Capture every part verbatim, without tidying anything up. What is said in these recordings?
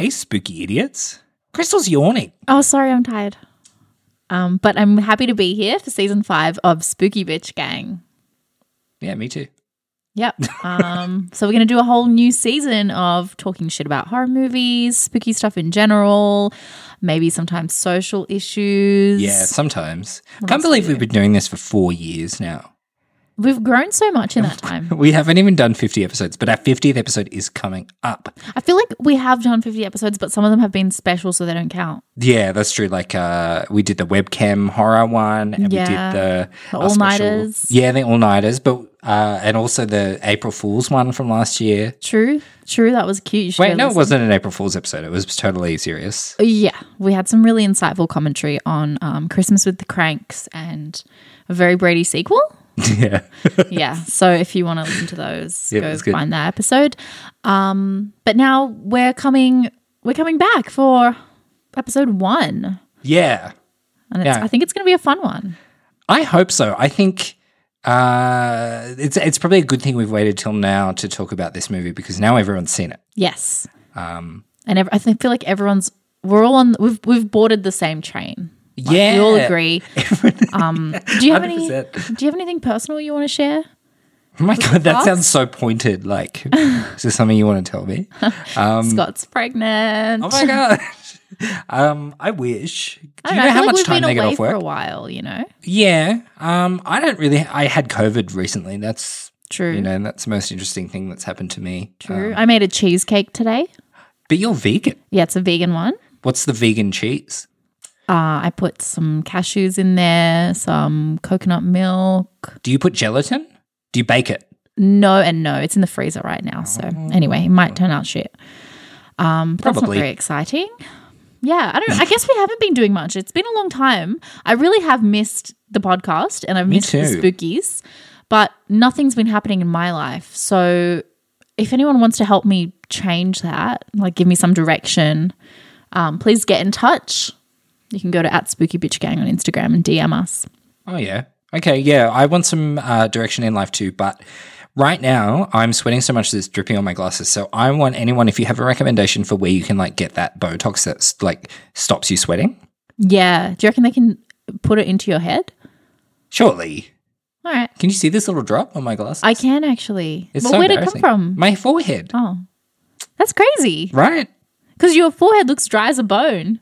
Hey, spooky idiots. Crystal's yawning. Oh, sorry, I'm tired. Um, but I'm happy to be here for season five of Spooky Bitch Gang. Yeah, me too. Yep. Um, so we're going to do a whole new season of talking shit about horror movies, spooky stuff in general, maybe sometimes social issues. Yeah, sometimes. What Can't else believe do we've been doing this for four years now. We've grown so much in that time. We haven't even done fifty episodes, but our fiftieth episode is coming up. I feel like we have done fifty episodes, but some of them have been special, so they don't count. Yeah, that's true. Like uh, we did the webcam horror one, and Yeah. we did the, The our all-nighters. special- Yeah, the all nighters, but uh, and also the April Fool's one from last year. True, true. That was cute. You should Wait, go no, it listen. wasn't an April Fool's episode. It was totally serious. Yeah, we had some really insightful commentary on um, Christmas with the Cranks and a Very Brady sequel. Yeah, Yeah, so if you want to listen to those, Yeah, go that's good. find that episode. Um, but now we're coming, we're coming back for episode one, yeah. and it's, Yeah. I think it's going to be a fun one. I hope so. I think uh, it's it's probably a good thing we've waited till now to talk about this movie because now everyone's seen it. Yes, Um, and ev- I think, feel like everyone's we're all on. We've we've boarded the same train. Like, yeah, we all agree. Um, do you have any? one hundred percent. Do you have anything personal you want to share? Oh my god, that Us? sounds so pointed. Like, is there something you want to tell me? Um, Scott's pregnant. oh my god. Um, I wish. Do I you don't know know. I how feel like much we've time been they get away off for a work? while. You know, Yeah. Um, I don't really. I had COVID recently. That's true. you know that's the most interesting thing that's happened to me. True. Um, I made a cheesecake today. but you're vegan. Yeah, it's a vegan one. What's the vegan cheese? Uh, I put some cashews in there, some coconut milk. Do you put gelatin? Do you bake it? No and no. It's in the freezer right now. So anyway, it might turn out shit. Um, but that's not Probably. very exciting. Yeah, I don't. I guess we haven't been doing much. It's been a long time. I really have missed the podcast and I've Me missed the too. spookies, but nothing's been happening in my life. So if anyone wants to help me change that, like give me some direction, um, please get in touch. You can go to at Spooky Bitch Gang on Instagram and D M us. Oh, yeah. Okay, yeah. I want some uh, direction in life too, but right now I'm sweating so much that it's dripping on my glasses. So I want anyone, if you have a recommendation for where you can like get that Botox that's like stops you sweating. Yeah. Do you reckon they can put it into your head? Surely. All right. Can you see this little drop on my glasses? I can actually. It's But so where did it come embarrassing. from? My forehead. Oh, that's crazy. Right? Because your forehead looks dry as a bone.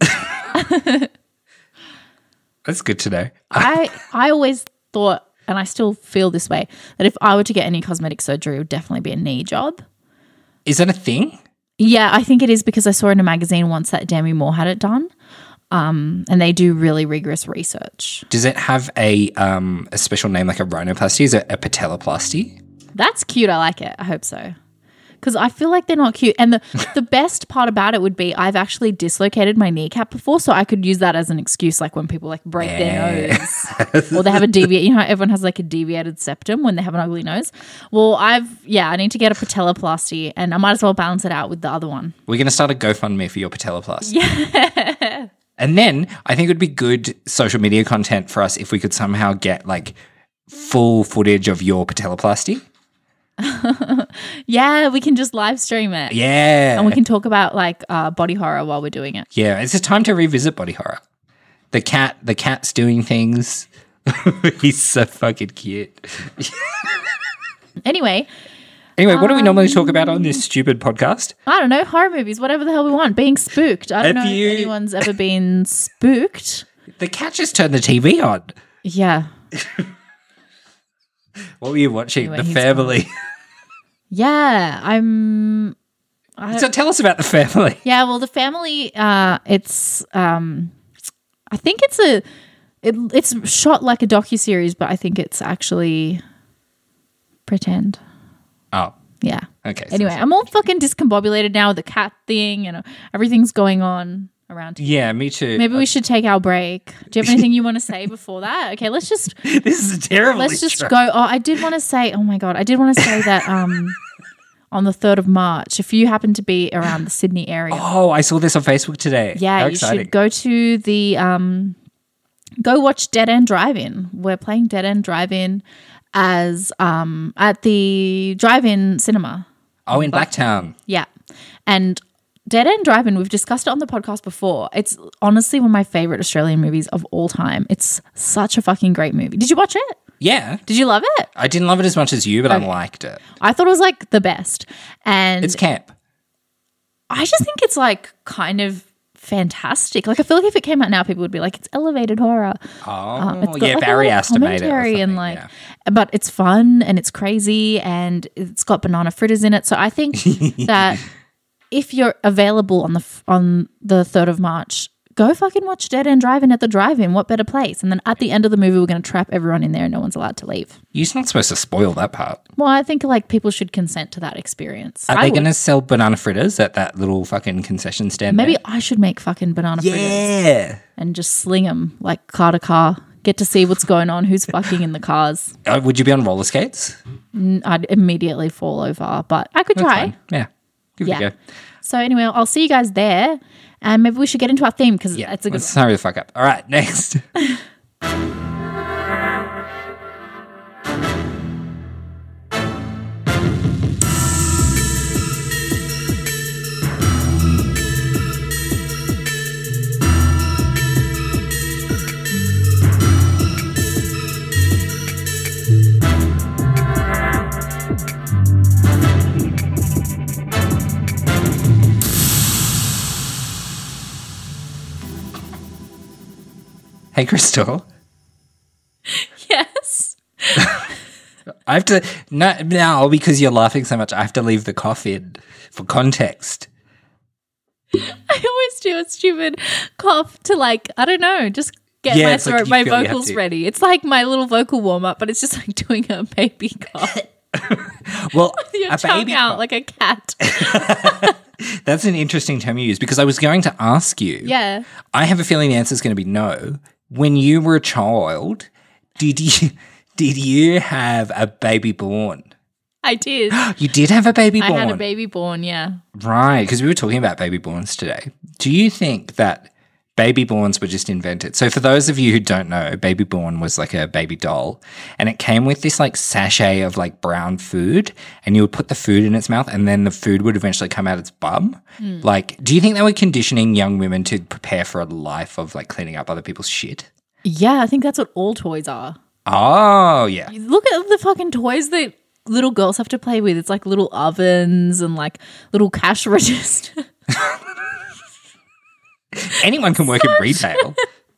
That's good to know. I I always thought, and I still feel this way, that if I were to get any cosmetic surgery, it would definitely be a knee job. Is that a thing? Yeah, I think it is because I saw in a magazine once that Demi Moore had it done. Um, and they do really rigorous research. Does it have a um a special name like a rhinoplasty? Is it a patelloplasty? That's cute. I like it. I hope so. Because I feel like they're not cute. And the, the best part about it would be I've actually dislocated my kneecap before, so I could use that as an excuse, like when people like break their nose or they have a deviated, you know how everyone has like a deviated septum when they have an ugly nose? Well, I've, yeah, I need to get a patelloplasty and I might as well balance it out with the other one. We're going to start a GoFundMe for your patelloplasty. Yeah. And then I think it would be good social media content for us if we could somehow get like full footage of your patelloplasty. Yeah, we can just live stream it. Yeah. And we can talk about like uh, body horror while we're doing it. Yeah, it's a time to revisit body horror. The cat, the cat's doing things. He's so fucking cute. Anyway, Anyway, what do we normally talk about on this stupid podcast? I don't know, horror movies, whatever the hell we want. Being spooked. I don't Have know you- if anyone's ever been spooked. The cat just turned the T V on. Yeah. What were you watching? Anyway, The he's Family. Yeah, I'm I, So tell us about The Family. Yeah, well, The Family uh it's um I think it's a it, it's shot like a docuseries, but I think it's actually pretend. Oh, Yeah. okay. so- Anyway, I'm all fucking discombobulated now with the cat thing and uh, everything's going on around here. Yeah, me too. Maybe we should take our break. Do you have anything you want to say before that? Okay, let's just This is a terrible. let's just go. Oh, I did want to say. Oh my god, I did want to say that um, on the third of March, if you happen to be around the Sydney area, Oh, I saw this on Facebook today. yeah, How you exciting. should go to the um, go watch Dead End Drive-In. We're playing Dead End Drive-In as um at the Drive-In Cinema. Oh, in Blacktown. Yeah, and Dead End Drive-In, we've discussed it on the podcast before. It's honestly one of my favorite Australian movies of all time. It's such a fucking great movie. Did you watch it? Yeah. Did you love it? I didn't love it as much as you, but okay. I liked it. I thought it was like the best. And it's camp. I just think it's like kind of fantastic. Like I feel like if it came out now, people would be like, it's elevated horror. Oh, um, it's got, yeah, like, Barry Astor made it. And like, yeah. But it's fun and it's crazy and it's got banana fritters in it. So I think that if you're available on the on the third of March, go fucking watch Dead End Drive-In at the drive-in. What better place? And then at the end of the movie, we're going to trap everyone in there and no one's allowed to leave. You're not supposed to spoil that part. Well, I think like people should consent to that experience. Are I they going to sell banana fritters at that little fucking concession stand? Maybe there? I should make fucking banana yeah. fritters. Yeah. And just sling them like car to car. Get to see what's going on, who's fucking in the cars. Uh, would you be on roller skates? I'd immediately fall over, but I could That's try. Fine. Yeah. Give yeah. it a go. So anyway, I'll see you guys there. And maybe we should get into our theme because yeah, it's a good let's hurry the fuck up. All right, next. Hey, Crystal. Yes. I have to no, now because you're laughing so much. I have to leave the cough in for context. I always do a stupid cough to like I don't know, just get yeah, my throat, like my vocals ready. It's like my little vocal warm up, but it's just like doing a baby cough. Well, with your a tongue baby out cough. like a cat. That's an interesting term you use because I was going to ask you. Yeah. I have a feeling the answer is going to be no. When you were a child, did you did you have a baby born? I did. You did have a baby born? I had a baby born, yeah. Right, because we were talking about baby borns today. Do you think that baby borns were just invented? So for those of you who don't know, baby born was like a baby doll and it came with this like sachet of like brown food and you would put the food in its mouth and then the food would eventually come out its bum. Mm. Like, do you think they were conditioning young women to prepare for a life of like cleaning up other people's shit? Yeah, I think that's what all toys are. Oh, yeah. Look at the fucking toys that little girls have to play with. It's like little ovens and like little cash register. Anyone can work in retail.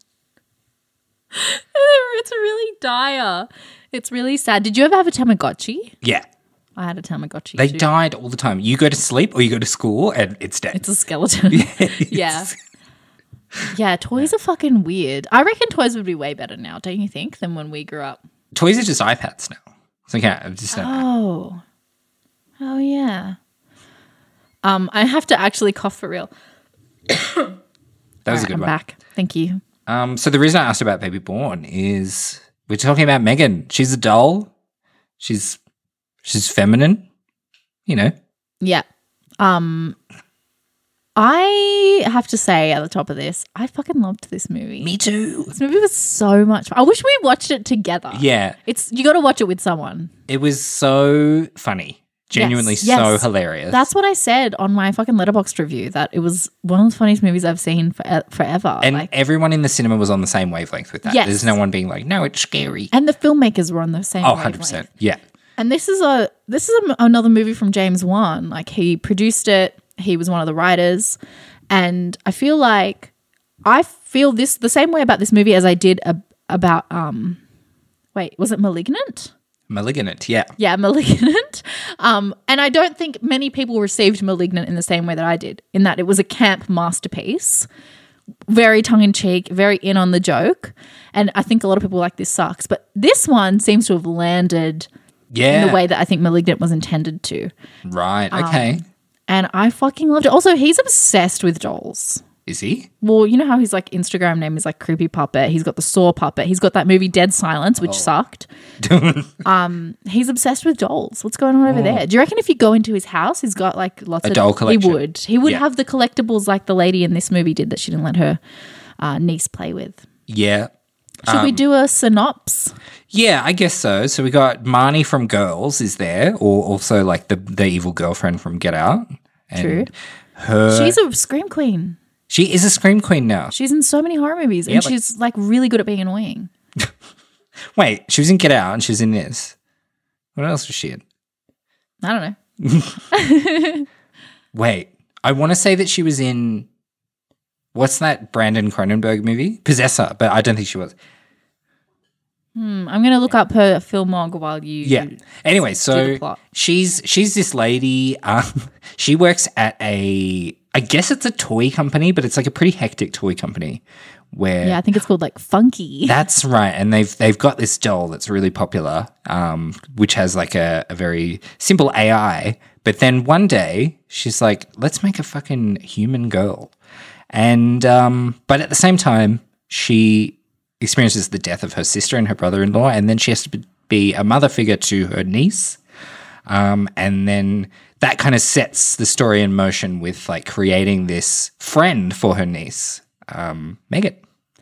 It's really dire. It's really sad. Did you ever have a Tamagotchi? Yeah. I had a Tamagotchi They too. died all the time. You go to sleep or you go to school and it's dead. It's a skeleton. Yeah. Yeah, toys are fucking weird. I reckon toys would be way better now, don't you think, than when we grew up? Toys are just iPads now. So yeah, I just don't know. Oh. Oh, yeah. Um, I have to actually cough for real. That was right, a good I'm one. Back. Thank you. Um, so the reason I asked about Baby Born is we're talking about Megan. She's a doll. She's she's feminine. You know. Yeah. Um, I have to say at the top of this, I fucking loved this movie. Me too. This movie was so much fun. I wish we watched it together. Yeah. It's you got to watch it with someone. It was so funny. Genuinely yes, yes. so hilarious. That's what I said on my fucking Letterboxd review, that it was one of the funniest movies I've seen for, forever. And like, everyone in the cinema was on the same wavelength with that. Yes. There's no one being like, no, it's scary. And the filmmakers were on the same Oh, wavelength. one hundred percent. Yeah. And this is a this is a, another movie from James Wan. Like, he produced it. He was one of the writers. And I feel like I feel this the same way about this movie as I did ab- about um wait, was it Malignant? Malignant, yeah. Yeah, Malignant. Um, and I don't think many people received Malignant in the same way that I did, in that it was a camp masterpiece, very tongue-in-cheek, very in on the joke. And I think a lot of people were like, this sucks. But this one seems to have landed Yeah. in the way that I think Malignant was intended to. Right, okay. Um, and I fucking loved it. Also, he's obsessed with dolls. Is he? Well, you know how his like Instagram name is like Creepy Puppet. He's got the Saw Puppet. He's got that movie Dead Silence, which Oh. sucked. um, he's obsessed with dolls. What's going on over there? Do you reckon if you go into his house, he's got like lots A of doll collection. He would. He would Yeah. have the collectibles like the lady in this movie did that she didn't let her uh, niece play with. Yeah. Should we Um, do a synopsis? Yeah, I guess so. So we got Marnie from Girls is there, or also like the the evil girlfriend from Get Out. And True. her. She's a scream queen. She is a scream queen now. She's in so many horror movies, Yeah, and like- she's like really good at being annoying. Wait, she was in Get Out and she was in this. What else was she in? I don't know. Wait, I want to say that she was in, what's that Brandon Cronenberg movie? Possessor, but I don't think she was. Hmm, I'm going to look up her filmog while you. Yeah. Anyway, do so the plot. she's she's this lady. Um, she works at a, I guess it's a toy company, but it's like a pretty hectic toy company where. Yeah, I think it's called like Funky. That's right, and they've they've got this doll that's really popular, um, which has like a, a very simple A I. But then one day she's like, "Let's make a fucking human girl," and um, but at the same time she experiences the death of her sister and her brother-in-law, and then she has to be a mother figure to her niece, um, and then that kind of sets the story in motion with like creating this friend for her niece, um, Megan.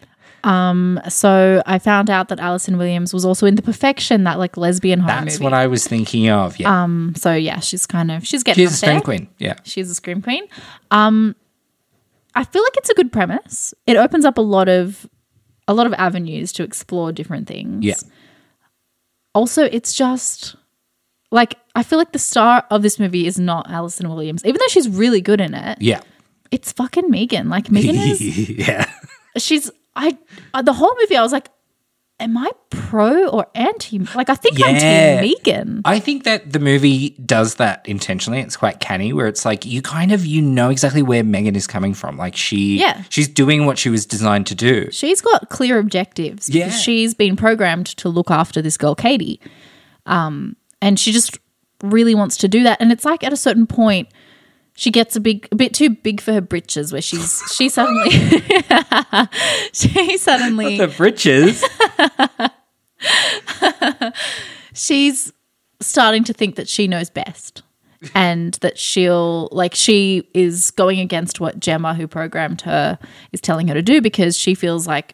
So I found out that Alison Williams was also in The Perfection, that like lesbian horror That's movie. what I was thinking of. Yeah, Um, so yeah, she's kind of she's getting she's a up scream there. queen. Yeah, She's a scream queen. Um, I feel like it's a good premise. It opens up a lot of a lot of avenues to explore different things. yeah. Also, it's just like I feel like the star of this movie is not Alison Williams, even though she's really good in it. Yeah. It's fucking Megan. Like Megan is. yeah. She's I uh, the whole movie. I was like, am I pro or anti? Like I think I'm Yeah. team Megan. I think that the movie does that intentionally. It's quite canny where it's like you kind of you know exactly where Megan is coming from. Like she Yeah. she's doing what she was designed to do. She's got clear objectives. Yeah. Because she's been programmed to look after this girl, Katie. Um, and she just really wants to do that. And it's like at a certain point, she gets a big, a bit too big for her britches, where she's she suddenly, she suddenly, The britches. she's starting to think that she knows best, and that she'll like she is going against what Gemma, who programmed her, is telling her to do, because she feels like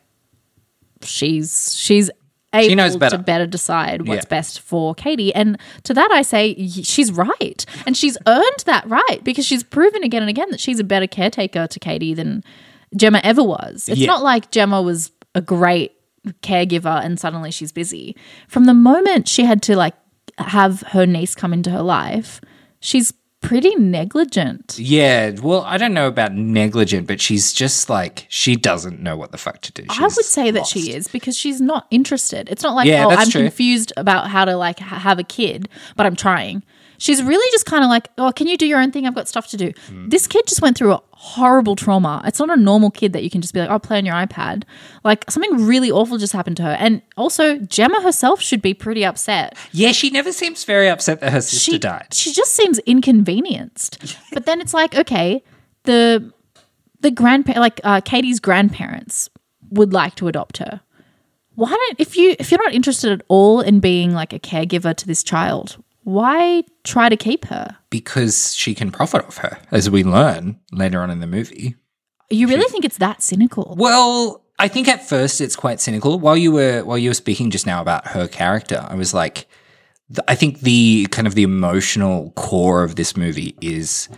she's she's able She knows better. to better decide what's Yeah. best for Katie. And to that I say y- she's right, and she's earned that right, because she's proven again and again that she's a better caretaker to Katie than Gemma ever was. It's Yeah. not like Gemma was a great caregiver and suddenly she's busy. From the moment she had to like have her niece come into her life, she's pretty negligent. Yeah. Well, I don't know about negligent, but she's just like she doesn't know what the fuck to do. I would She's say that lost. she is, because she's not interested. It's not like, Yeah, oh, that's I'm true. confused about how to like ha- have a kid, but I'm trying. She's really just kind of like, oh, can you do your own thing? I've got stuff to do. Hmm. This kid just went through a horrible trauma. It's not a normal kid that you can just be like, oh, play on your iPad. Like something really awful just happened to her. And also Gemma herself should be pretty upset. Yeah, she never seems very upset that her sister She died. She just seems inconvenienced. But then it's like, okay, the the grandpa like uh, Katie's grandparents would like to adopt her. Why don't if you if you're not interested at all in being like a caregiver to this child, why try to keep her? Because she can profit off her, as we learn later on in the movie. You really think it's that cynical? Well, I think at first it's quite cynical. While you were while you were speaking just now about her character, I was like, th- I think the kind of the emotional core of this movie is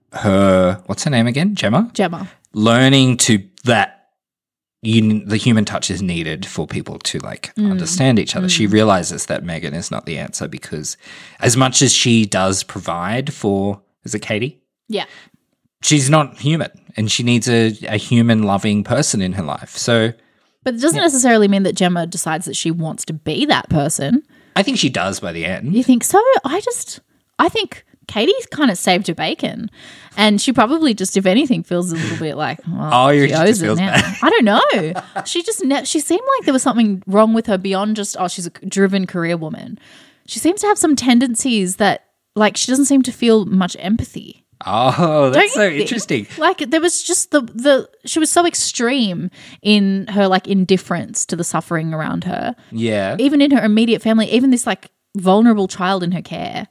her. What's her name again? Gemma. Gemma. Learning to that. You, the human touch is needed for people to like understand each other. She realizes that Megan is not the answer, because as much as she does provide for, is it Katie? Yeah. She's not human, and she needs a, a human loving person in her life. So But it doesn't necessarily mean that Gemma decides that she wants to be that person. I think she does by the end. You think so? I just, I think Katie's kind of saved her bacon, and she probably just, if anything, feels a little bit like, well, Oh, you she just owes it feels now. bad. I don't know. She just, ne- she seemed like there was something wrong with her beyond just, oh, she's a driven career woman. She seems to have some tendencies that, like, she doesn't seem to feel much empathy. Oh, Don't that's you so think? interesting. Like there was just the the she was so extreme in her like indifference to the suffering around her. Yeah. Even in her immediate family, even this like vulnerable child in her care.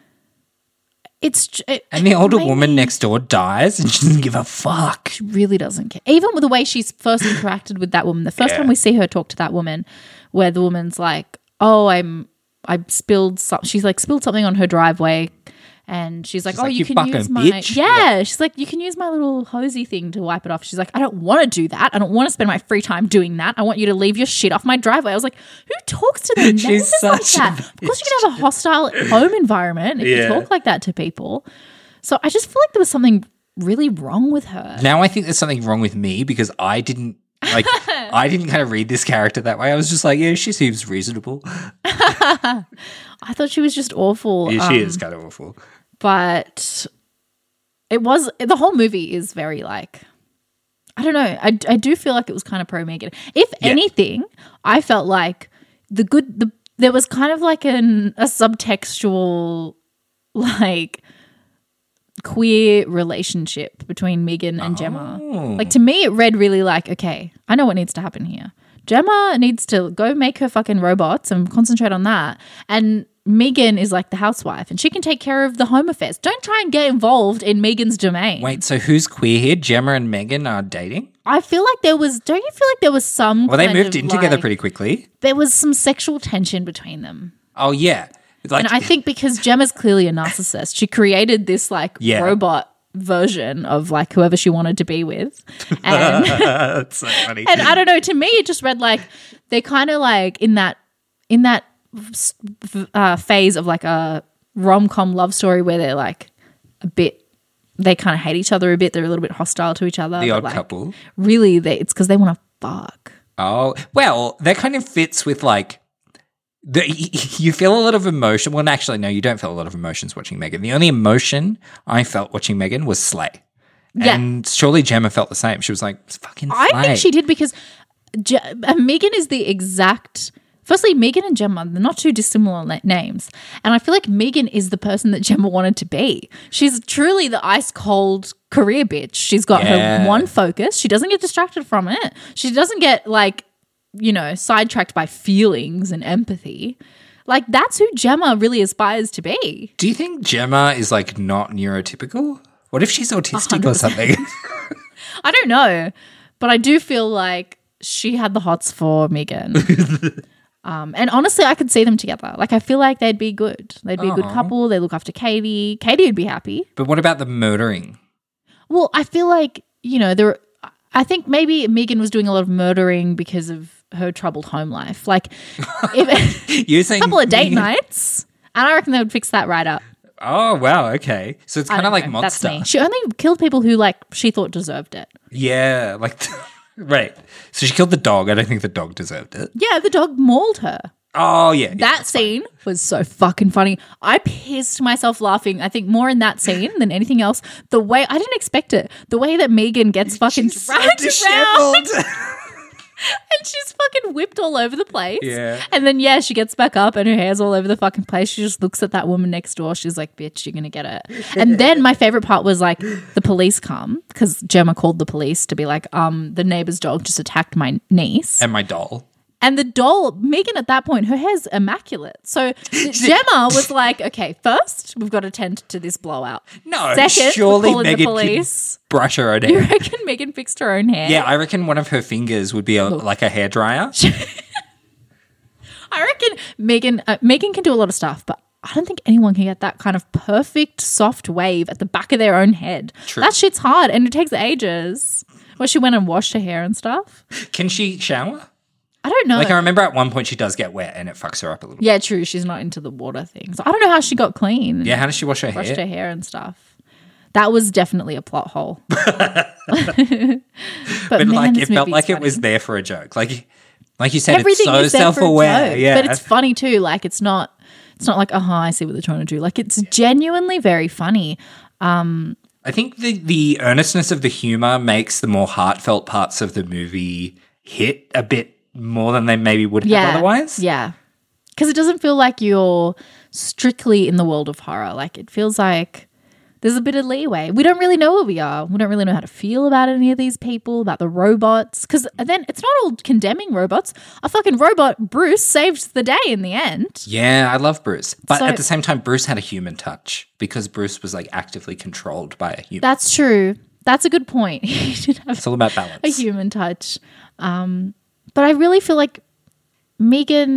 It's j- it, And the it older made woman me- next door dies and she doesn't give a fuck. She really doesn't care. Even with the way she's first interacted with that woman, the first Yeah. time we see her talk to that woman, where the woman's like, "Oh, I'm I spilled some," she's like spilled something on her driveway, And she's like, She's oh, like, you, "You can fucking use my bitch." yeah. She's like, you can use my little hosey thing to wipe it off. She's like, I don't want to do that. I don't want to spend my free time doing that. I want you to leave your shit off my driveway. I was like, who talks to their She's neighbors like such a that? Of course, you can have a hostile home environment if Yeah. you talk like that to people. So I just feel like there was something really wrong with her. Now I think there's something wrong with me because I didn't like I didn't kind of read this character that way. I was just like, yeah, she seems reasonable. I thought she was just awful. Yeah, she um, is kind of awful. But it was the whole movie is very like I don't know. I, I do feel like it was kind of pro Megan. If Yeah. anything, I felt like the good the there was kind of like an a subtextual like queer relationship between Megan and Gemma. Oh. Like to me it read really like, okay, I know what needs to happen here. Gemma needs to go make her fucking robots and concentrate on that. And Megan is like the housewife and she can take care of the home affairs. Don't try and get involved in Megan's domain. Wait, so who's queer here? Gemma and Megan are dating? I feel like there was, don't you feel like there was some Well, they kind moved of, in together like- pretty quickly. There was some sexual tension between them. Oh, yeah. It's Like, And I think because Gemma's clearly a narcissist, she created this like Yeah. robot version of like whoever she wanted to be with. And that's so funny. and I don't know, to me it just read like they're kind of like in that in that uh, phase of like a rom-com love story where they're like a bit they kind of hate each other a bit, they're a little bit hostile to each other. The but, odd like, couple. Really, they, it's because they want to fuck. Oh, well, that kind of fits with like the, you feel a lot of emotion. Well, actually, no, you don't feel a lot of emotions watching Megan. The only emotion I felt watching Megan was Slay. Yeah. And surely Gemma felt the same. She was like, fucking Slay. I think she did because Je- uh, Megan is the exact. Firstly, Megan and Gemma, they're not too dissimilar na- names. And I feel like Megan is the person that Gemma wanted to be. She's truly the ice cold career bitch. She's got Yeah. her one focus. She doesn't get distracted from it. She doesn't get like, you know, sidetracked by feelings and empathy. Like that's who Gemma really aspires to be. Do you think Gemma is like not neurotypical? What if she's autistic or something? I don't know, but I do feel like she had the hots for Megan. um, and honestly, I could see them together. Like, I feel like they'd be good. They'd be a good Aw. couple. They look after Katie. Katie would be happy. But what about the murdering? Well, I feel like, you know, there. I think maybe Megan was doing a lot of murdering because of her troubled home life. Like, if, You're a saying couple of date nights, and I reckon they would fix that right up. Oh, wow. Okay. So it's I kind of don't like know. That's Monster. me. She only killed people who, like, she thought deserved it. Yeah. Like, right. So she killed the dog. I don't think the dog deserved it. Yeah, the dog mauled her. Oh, yeah. yeah. That scene was so fucking funny. I pissed myself laughing. I think more in that scene than anything else. The way I didn't expect it. The way that Megan gets fucking She's so dragged around disheveled. and she's fucking whipped all over the place. Yeah. And then yeah, she gets back up and her hair's all over the fucking place. She just looks at that woman next door. She's like, "Bitch, you're gonna get it." And then my favorite part was like the police come because Gemma called the police to be like, "Um, the neighbor's dog just attacked my niece." And my doll. And the doll, Megan at that point, her hair's immaculate. So Gemma was like, okay, first we've got to tend to this blowout. No, Second, surely we're calling Megan the can police. brush her own You hair. reckon Megan fixed her own hair? Yeah, I reckon one of her fingers would be a, like a hairdryer. I reckon Megan, uh, Megan can do a lot of stuff, but I don't think anyone can get that kind of perfect soft wave at the back of their own head. True. That shit's hard and it takes ages. Well, she went and washed her hair and stuff. Can she shower? I don't know. Like, I remember at one point she does get wet and it fucks her up a little. yeah, true. She's not into the water thing. So I don't know how she got clean. Yeah, how does she wash her Brushed hair? her hair and stuff. That was definitely a plot hole. but But man, like, this it felt movie's like it funny. was there for a joke. Like, like you said, Everything it's is so there for a self-aware. joke, Yeah, but it's funny too. Like it's not, it's not like, uh huh, I see what they're trying to do. Like it's genuinely very funny. I think the the earnestness of the humor makes the more heartfelt parts of the movie hit a bit more than they maybe would Yeah, have otherwise. yeah, because it doesn't feel like you're strictly in the world of horror. Like it feels like there's a bit of leeway. We don't really know where we are. We don't really know how to feel about any of these people, about the robots. Because then it's not all condemning robots. A fucking robot, Bruce, saved the day in the end. Yeah, I love Bruce. But So- at the same time, Bruce had a human touch because Bruce was like actively controlled by a human. That's true. That's a good point. He did have It's all about balance. a human touch. Um, but I really feel like Megan,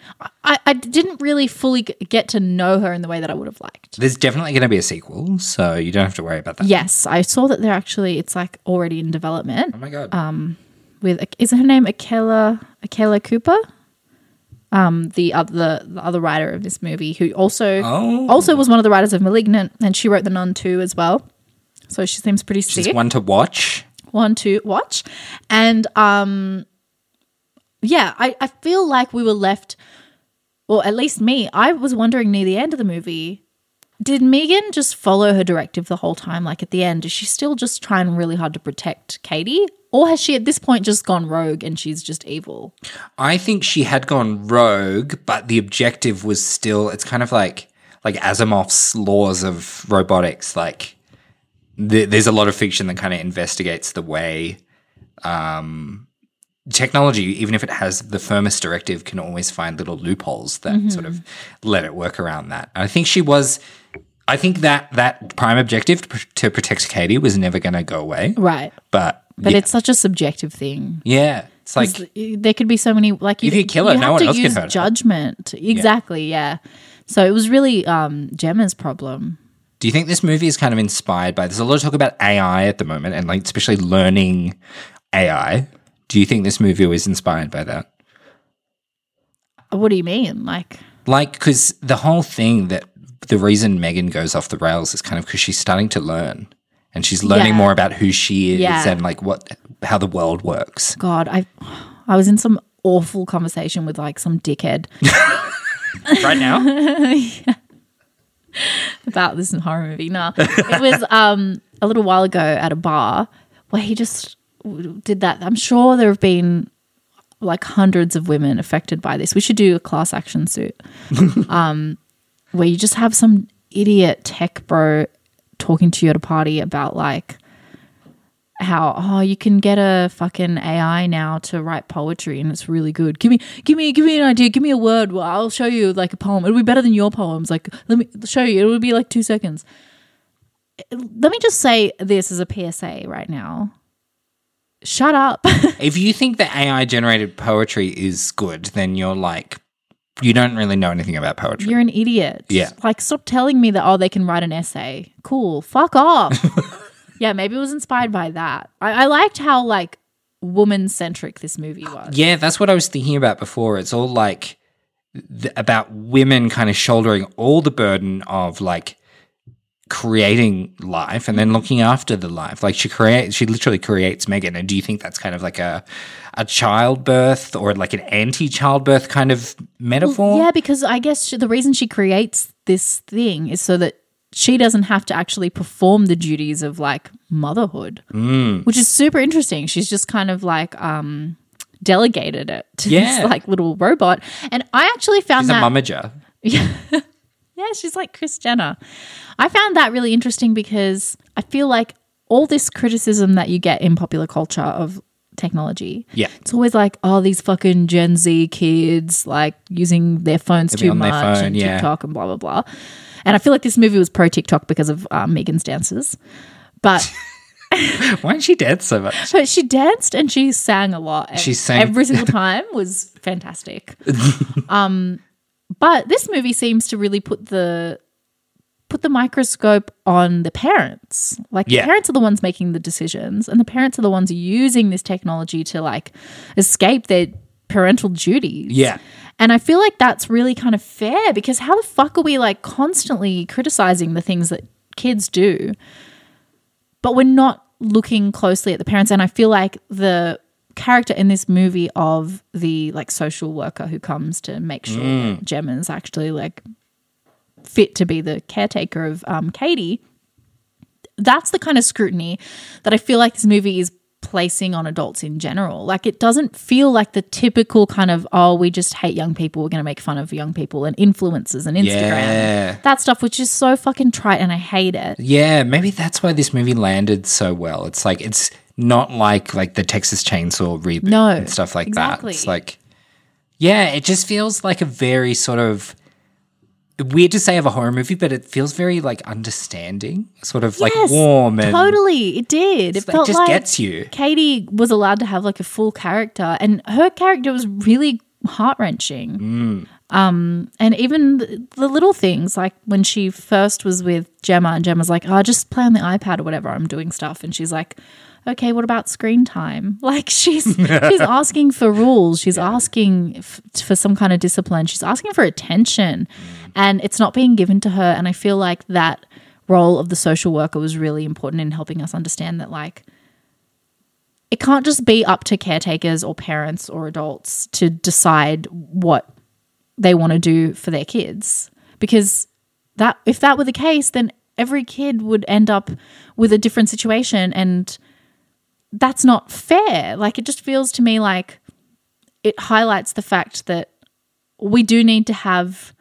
I, I didn't really fully g- get to know her in the way that I would have liked. There's definitely going to be a sequel, so you don't have to worry about that. Yes, I saw that they're actually, it's like already in development. Oh my God. Um, with, is her name Akela, Akela Cooper? Um, the other the other writer of this movie, who also Oh. also was one of the writers of *Malignant*, and she wrote *The Nun* too as well. So she seems pretty She's sick. one to watch. One to watch, and um, yeah, I I feel like we were left, or at least me, I was wondering near the end of the movie, did Megan just follow her directive the whole time? Like at the end, is she still just trying really hard to protect Katie? Or has she at this point just gone rogue and she's just evil? I think she had gone rogue, but the objective was still, it's kind of like like Asimov's laws of robotics. Like th- there's a lot of fiction that kind of investigates the way um, technology, even if it has the firmest directive, can always find little loopholes that mm-hmm. sort of let it work around that. And I think she was, I think that that prime objective to, pr- to protect Katie was never going to go away. Right. But But yeah. it's such a subjective thing. Yeah. It's like, there could be so many, like, you, if you kill her, you no have one to else can use hurt her. judgment. Exactly, yeah. So it was really um, Gemma's problem. do you think this movie is kind of inspired by, there's a lot of talk about A I at the moment and like especially learning A I. Do you think this movie was inspired by that? What do you mean? Like, Like, because the whole thing that the reason Megan goes off the rails is kind of because she's starting to learn and she's learning Yeah. more about who she is Yeah. and like what, how the world works. God, I, I was in some awful conversation with like some dickhead Right now? about this horror movie. No, it was um, a little while ago at a bar where he just did that. I'm sure there have been like hundreds of women affected by this. We should do a class action suit um, where you just have some idiot tech bro talking to you at a party about like how, oh, you can get a fucking A I now to write poetry and it's really good. Give me, give me, give me an idea. Give me a word. Well, I'll show you like a poem. It'll be better than your poems. Like, let me show you. It'll be like two seconds. Let me just say this as a P S A right now. Shut up. If you think that A I generated poetry is good, then you're like, you don't really know anything about poetry. You're an idiot. Yeah. Like, stop telling me that, oh, they can write an essay. Cool. Fuck off. Yeah, maybe it was inspired by that. I, I liked how, like, woman-centric this movie was. Yeah, that's what I was thinking about before. It's all like th- about women kind of shouldering all the burden of like creating life and then looking after the life. Like she creates, she literally creates Megan. And do you think that's kind of like a a childbirth or like an anti-childbirth kind of metaphor? Yeah, because I guess she, the reason she creates this thing is so that she doesn't have to actually perform the duties of like motherhood, Mm. which is super interesting. She's just kind of like um, delegated it to Yeah. this like little robot. And I actually found She's that a momager. Yeah. Yeah, she's like Kris Jenner. I found that really interesting because I feel like all this criticism that you get in popular culture of technology, Yeah. it's always like, oh, these fucking Gen Z kids like using their phones They'll be too on their much phone, and yeah. TikTok and blah, blah, blah. And I feel like this movie was pro TikTok because of um, Megan's dances. But Why did she dance so much? but she danced and she sang a lot. And She sang- every single time was fantastic. um, but this movie seems to really put the put the microscope on the parents. Like Yeah. the parents are the ones making the decisions, and the parents are the ones using this technology to like escape their parental duties. Yeah. And I feel like that's really kind of fair because how the fuck are we like constantly criticizing the things that kids do, but we're not looking closely at the parents? And I feel like the character in this movie of the like social worker who comes to make sure Mm. that Gemma's actually like fit to be the caretaker of um, Katie, that's the kind of scrutiny that I feel like this movie is placing on adults in general. Like it doesn't feel like the typical kind of, oh, we just hate young people, we're going to make fun of young people and influencers and Instagram. Yeah. That stuff, which is so fucking trite and I hate it. Yeah, maybe that's why this movie landed so well. It's like it's not like like the Texas Chainsaw reboot No, and stuff like exactly. that. It's like, yeah, it just feels like a very sort of weird to say of a horror movie, but it feels very like understanding, sort of like Yes, warm and totally. It did. It like, felt just like gets you. Katie was allowed to have like a full character, and her character was really heart wrenching. Mm. Um, and even the, the little things, like when she first was with Gemma, and Gemma's like, "Oh, just play on the iPad or whatever. I'm doing stuff," and she's like, "Okay, what about screen time?" Like she's she's asking for rules. She's yeah. asking f- for some kind of discipline. She's asking for attention, mm. and it's not being given to her. And I feel like that role of the social worker was really important in helping us understand that, like, it can't just be up to caretakers or parents or adults to decide what they want to do for their kids, because that if that were the case, then every kid would end up with a different situation, and that's not fair. Like, it just feels to me like it highlights the fact that we do need to have,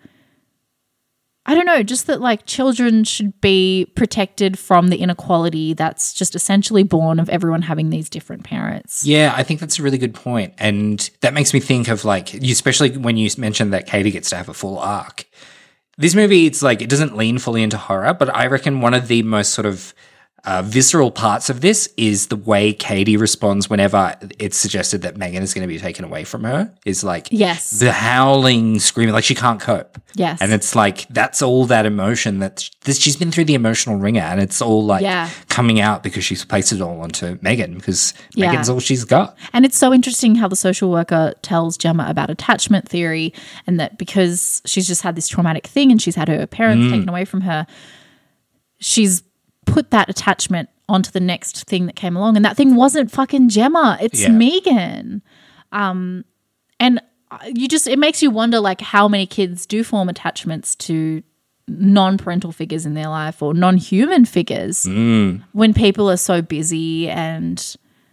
I don't know, just that like children should be protected from the inequality that's just essentially born of everyone having these different parents. Yeah, I think that's a really good point. And that makes me think of like, especially when you mentioned that Katie gets to have a full arc. This movie, it's like, it doesn't lean fully into horror, but I reckon one of the most sort of Uh, visceral parts of this is the way Katie responds whenever it's suggested that Megan is going to be taken away from her, is like yes. the howling, screaming, like she can't cope. Yes. And it's like, that's all that emotion that this, she's been through the emotional ringer, and it's all like yeah. coming out because she's placed it all onto Megan, because yeah. Megan's all she's got. And it's so interesting how the social worker tells Gemma about attachment theory, and that because she's just had this traumatic thing and she's had her parents mm. taken away from her, she's put that attachment onto the next thing that came along, and that thing wasn't fucking Gemma, it's yeah. Megan. Um, and you just, it makes you wonder like how many kids do form attachments to non-parental figures in their life or non-human figures mm. when people are so busy. And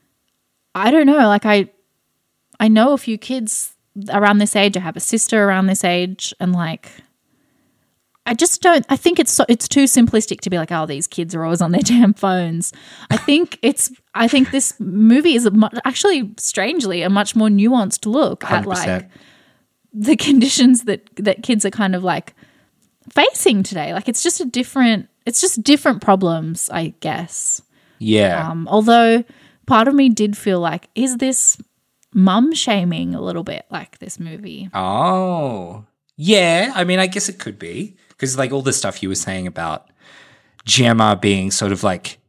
I don't know, like I I know a few kids around this age. I have a sister around this age, and like I just don't, I think it's so, it's too simplistic to be like, oh, these kids are always on their damn phones. I think it's, I think this movie is a mu- actually, strangely, a much more nuanced look one hundred percent. at like the conditions that, that kids are kind of like facing today. Like it's just a different, it's just different problems, I guess. Yeah. Um, although part of me did feel like, is this mum shaming a little bit like this movie? Oh, yeah. I mean, I guess it could be. Because like all the stuff you were saying about Gemma being sort of like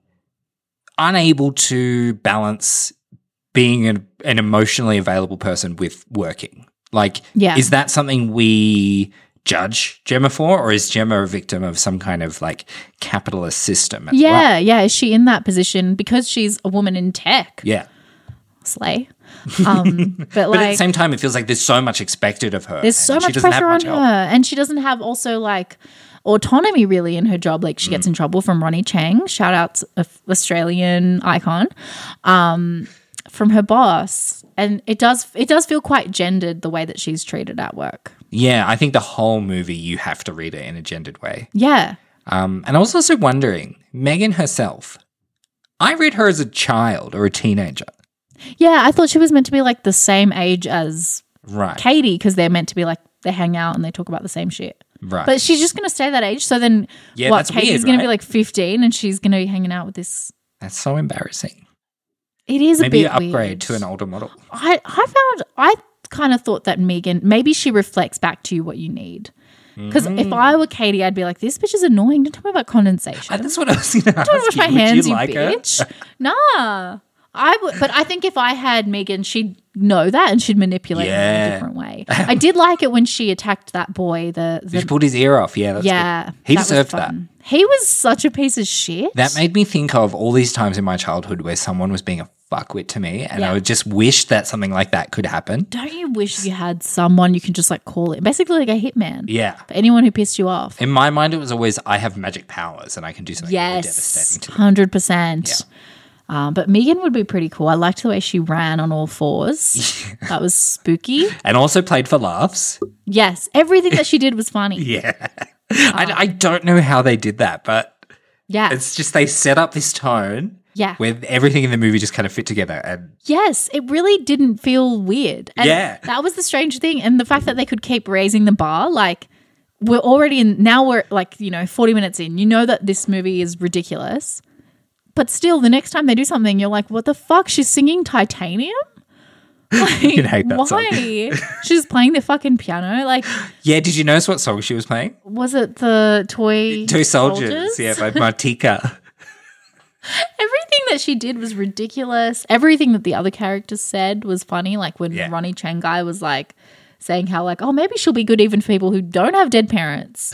unable to balance being an, an emotionally available person with working. Like, yeah. is that something we judge Gemma for, or is Gemma a victim of some kind of like capitalist system? As yeah, well? yeah. Is she in that position because she's a woman in tech? Yeah. Slay. Um, but, like, but at the same time, it feels like there's so much expected of her. There's so much pressure on her, and she doesn't have also like autonomy really in her job. Like she mm. gets in trouble from Ronnie Chang, shout out to Australian icon, um, from her boss, and it does it does feel quite gendered the way that she's treated at work. Yeah, I think the whole movie you have to read it in a gendered way. Yeah, um, and I was also wondering, Megan herself, I read her as a child or a teenager. Yeah, I thought she was meant to be like the same age as right. Katie, because they're meant to be like, they hang out and they talk about the same shit. Right. But she's just going to stay that age. So then yeah, what, Katie's going right? to be like fifteen and she's going to be hanging out with this. That's so embarrassing. It is maybe a bit Maybe upgrade weird. to an older model. I, I found, I kind of thought that Megan, maybe she reflects back to you what you need. Because mm. if I were Katie, I'd be like, this bitch is annoying. Don't tell me about condensation. Uh, that's what I was going to ask. Don't wash my you. hands, you, you like bitch. Nah. I would, but I think if I had Megan, she'd know that and she'd manipulate yeah. her in a different way. I did like it when she attacked that boy. The, the she pulled his ear off. Yeah, that's yeah, good. He that deserved that. He was such a piece of shit. That made me think of all these times in my childhood where someone was being a fuckwit to me, and yeah. I would just wish that something like that could happen. Don't you wish you had someone you can just like call it, basically like a hitman? Yeah. For anyone who pissed you off. In my mind, it was always I have magic powers and I can do something yes, really devastating to them. one hundred percent. Yeah. Um, but Megan would be pretty cool. I liked the way she ran on all fours. That was spooky. And also played for laughs. Yes. Everything that she did was funny. yeah. Um, I, I don't know how they did that, but yeah, it's just they set up this tone yeah. where everything in the movie just kind of fit together. And yes, it really didn't feel weird. And yeah. that was the strange thing. And the fact that they could keep raising the bar, like we're already in, now we're like, you know, forty minutes in. You know that this movie is ridiculous. But still, the next time they do something, you're like, what the fuck? She's singing Titanium? You can hate that Why? song. She's playing the fucking piano. Like, Yeah, did you notice what song she was playing? was it the toy Two Soldiers, yeah, by Martika. Everything that she did was ridiculous. Everything that the other characters said was funny. Like when Yeah. Ronnie Chang guy was like saying how like, oh, maybe she'll be good even for people who don't have dead parents.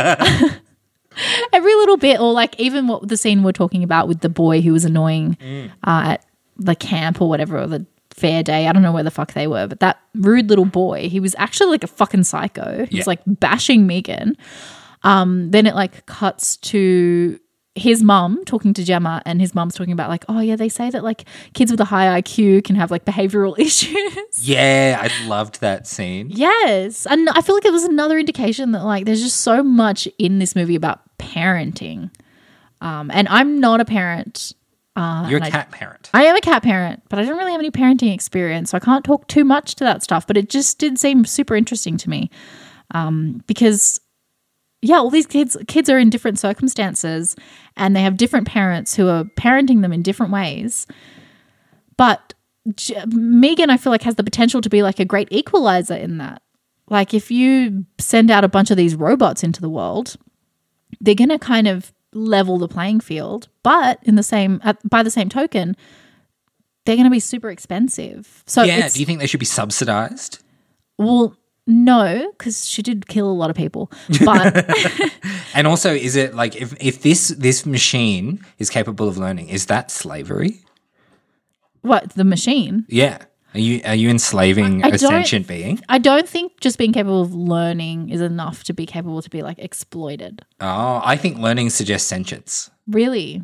Every little bit, or like even what the scene we're talking about with the boy who was annoying Mm. uh, at the camp or whatever, or the fair day. I don't know where the fuck they were, but that rude little boy, he was actually like a fucking psycho. He Yeah. was like bashing Megan. Um, then it like cuts to his mum talking to Gemma, and his mum's talking about like, oh yeah, they say that like kids with a high I Q can have like behavioral issues. Yeah, I loved that scene. Yes. And I feel like it was another indication that like there's just so much in this movie about parenting. Um, and I'm not a parent. Uh, You're a and I- cat parent. I am a cat parent, but I don't really have any parenting experience, so I can't talk too much to that stuff. But it just did seem super interesting to me, um, because yeah, all these kids kids are in different circumstances, and they have different parents who are parenting them in different ways. But J- Megan, I feel like, has the potential to be like a great equalizer in that. Like if you send out a bunch of these robots into the world, they're going to kind of level the playing field, but in the same uh, by the same token, they're going to be super expensive. So Yeah, it's, do you think they should be subsidized? well, no, because she did kill a lot of people. But And also, is it like if, if this this machine is capable of learning, is that slavery? what the machine? Yeah. Are you are you enslaving I a don't- sentient being? I don't think just being capable of learning is enough to be capable to be like exploited. Oh, I think learning suggests sentience. Really,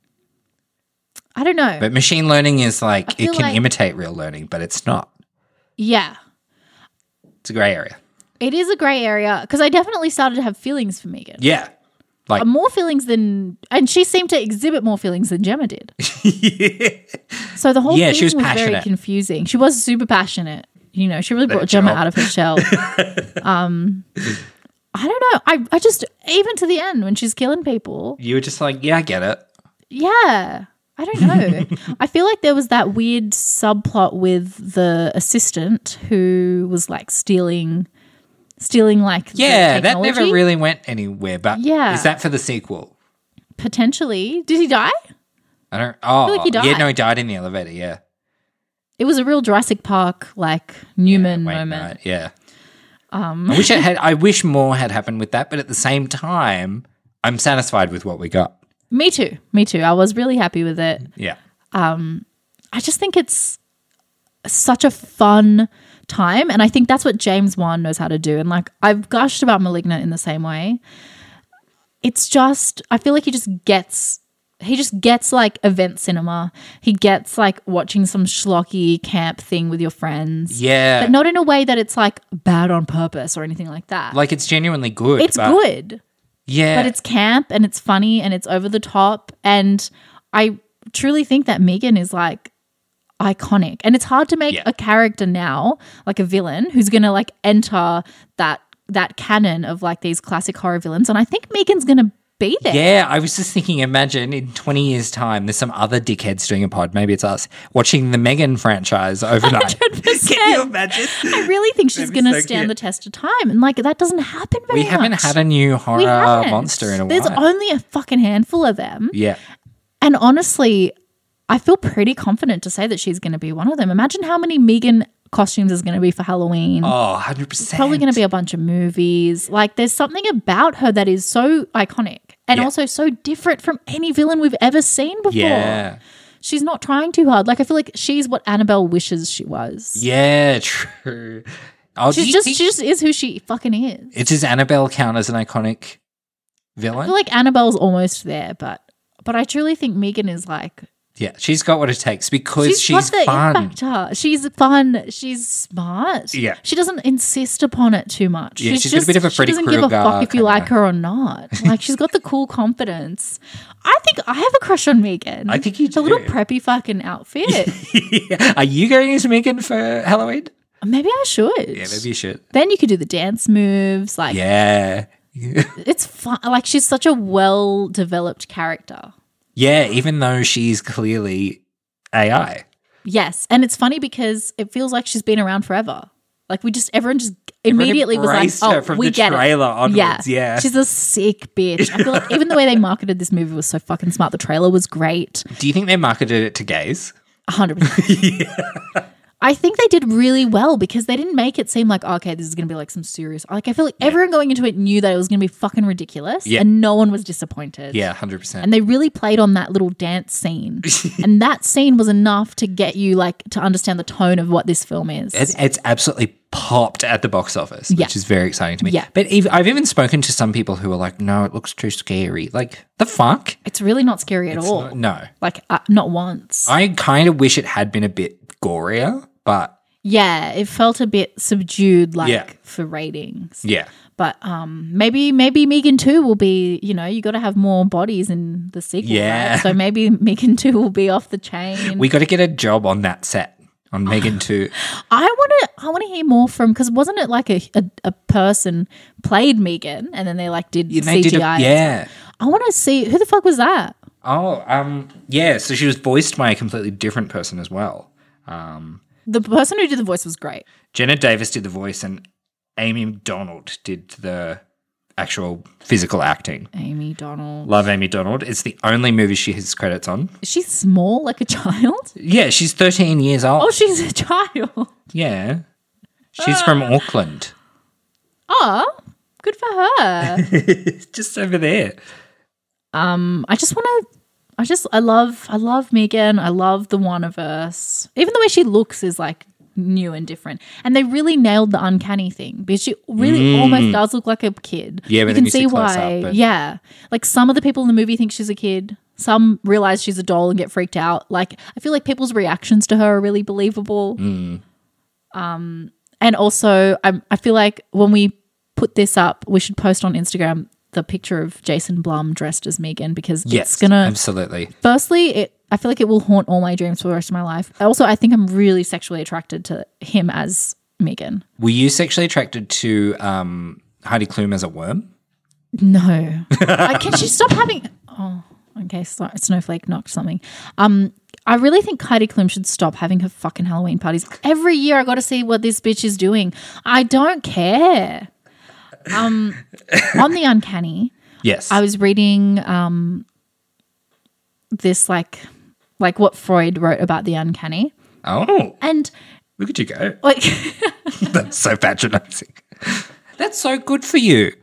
I don't know. But machine learning is like feel it can like- imitate real learning, but it's not. Yeah, It's a grey area. it is a grey area because I definitely started to have feelings for Megan. Yeah. Like Uh, more feelings than, and she seemed to exhibit more feelings than Gemma did. So the whole Yeah, thing she was was, very passionate. confusing. She was super passionate. You know, she really brought That Gemma job. out of her shell. um, I don't know. I, I just, even to the end when she's killing people, you were just like, yeah, I get it. yeah. I don't know. I feel like there was that weird subplot with the assistant who was like stealing, stealing like the Yeah, that never technology. really went anywhere. But Yeah. is that for the sequel? Potentially. Did he die? I don't. Oh, like he yeah, died. no, he died in the elevator. Yeah, It was a real Jurassic Park like Newman Wait, moment. right, yeah. Um, I wish it had. I wish more had happened with that, but at the same time, I'm satisfied with what we got. Me too. Me too. I was really happy with it. Yeah, I just think it's such a fun time. And I think that's what James Wan knows how to do. And like I've gushed about Malignant in the same way. It's just, I feel like he just gets, he just gets like event cinema. He gets like watching some schlocky camp thing with your friends. yeah. But not in a way that it's like bad on purpose or anything like that. like it's genuinely good. it's but- good. Yeah, But it's camp and it's funny and it's over the top. And I truly think that Megan is like iconic. And it's hard to make Yeah. a character now, like a villain, who's going to like enter that that canon of like these classic horror villains. And I think Megan's going to be there. Yeah, I was just thinking, imagine in twenty years' time, there's some other dickheads doing a pod, maybe it's us, watching the Megan franchise overnight. one hundred percent. Can you imagine? I really think she's That'd be going to so stand cute. the test of time. And like that doesn't happen very We haven't much. had a new We horror haven't. monster in a There's while. only a fucking handful of them. yeah. And honestly, I feel pretty confident to say that she's going to be one of them. Imagine how many Megan costumes there's going to be for Halloween. Oh, one hundred percent. Probably going to be a bunch of movies. Like there's something about her that is so iconic and Yeah. also so different from any villain we've ever seen before. Yeah. She's not trying too hard. Like I feel like she's what Annabelle wishes she was. Yeah, true. Oh, do She's you just think- she just is who she fucking is. it does Annabelle count as an iconic I villain? feel like Annabelle's almost there, but but I truly think Megan is like yeah, she's got what it takes because she's, she's, got the fun. it factor. She's fun. She's smart. Yeah. She doesn't insist upon it too much. Yeah, she's got a bit of a she Freddy doesn't give a Krueger fuck if you kinda- like her or not. Like she's got the cool confidence. I think I have a crush on Megan. I think you The little do. preppy fucking outfit. Are you going as Megan for Halloween? Maybe I should. Yeah, maybe you should. Then you could do the dance moves. Like Yeah. it's fun. Like she's such a well developed character. Yeah, even though she's clearly A I. Yes. And it's funny because it feels like she's been around forever. Like we just, everyone just immediately was like, embraced her oh, from we the get trailer it. onwards, yeah. She's a sick bitch. I feel like even the way they marketed this movie was so fucking smart. The trailer was great. Do you think they marketed it to gays? one hundred percent. yeah. I think they did really well because they didn't make it seem like, oh, okay, this is going to be like some serious. Like, I feel like yeah. everyone going into it knew that it was going to be fucking ridiculous yeah. and no one was disappointed. Yeah, one hundred percent. And they really played on that little dance scene. And that scene was enough to get you, like, to understand the tone of what this film is. It's, it's absolutely popped at the box office, yeah. which is very exciting to me. Yeah. But even, I've even spoken to some people who are like, no, it looks too scary. Like, the fuck? It's really not scary at it's all. Not, no. Like, uh, not once. I kind of wish it had been a bit gorier, but... Yeah, it felt a bit subdued, like, yeah. for ratings. Yeah. But um, maybe maybe Megan two will be, you know, you got to have more bodies in the sequel, yeah. right? So maybe Megan two will be off the chain. We got to get a job on that set, on Megan two. I want to I want to hear more from, because wasn't it like a, a, a person played Megan and then they like did yeah, C G I? Did a, yeah. I want to see, who the fuck was that? Oh, um, yeah, so she was voiced by a completely different person as well. Um The person who did the voice was great. Jenna Davis did the voice and Amy Donald did the actual physical acting. Amy Donald. Love Amy Donald. It's the only movie she has credits on. Is she small, like a child? Yeah, she's thirteen years old. Oh, she's a child. Yeah. She's uh. from Auckland. Oh, good for her. Just over there. Um, I just want to... I just, I love, I love Megan. I love the Wanaverse. Even the way she looks is like new and different. And they really nailed the uncanny thing because she really mm. almost does look like a kid. Yeah, but you then can you see why. Up, but... Yeah, like some of the people in the movie think she's a kid. Some realize she's a doll and get freaked out. Like I feel like people's reactions to her are really believable. Mm. Um, and also I, I feel like when we put this up, we should post on Instagram the picture of Jason Blum dressed as Megan because yes, it's gonna absolutely. Firstly, it I feel like it will haunt all my dreams for the rest of my life. Also, I think I'm really sexually attracted to him as Megan. Were you sexually attracted to um, Heidi Klum as a worm? No. I, can she stop having? Oh, okay. So, Snowflake knocked something. Um, I really think Heidi Klum should stop having her fucking Halloween parties. Every year, I got to see what this bitch is doing. I don't care. Um, on the uncanny, yes, I was reading um this like like what Freud wrote about the uncanny. Oh, and look at you go! Like that's so patronizing. That's so good for you.